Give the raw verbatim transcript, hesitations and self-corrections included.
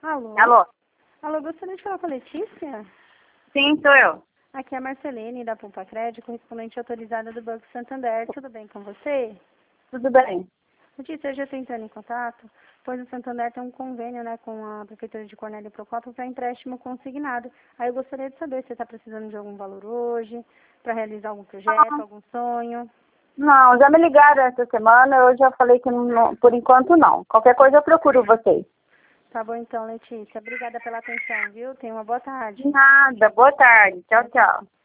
Alô? Alô? Alô, gostaria de falar com a Letícia? Sim, sou eu. Aqui é a Marcelene, da Pumpa Crédito, correspondente autorizada do Banco Santander. Tudo bem com você? Tudo bem. Letícia, eu já estou entrando em contato, pois o Santander tem um convênio, né, com a Prefeitura de Cornélio Procópio para empréstimo consignado. Aí eu gostaria de saber se você está precisando de algum valor hoje, para realizar algum projeto, Ah, algum sonho. não, já me ligaram essa semana, eu já falei que não, por enquanto não. Qualquer coisa eu procuro vocês. Tá bom então, Letícia. Obrigada pela atenção, viu? Tenha uma boa tarde. De nada, boa tarde. Tchau, tchau.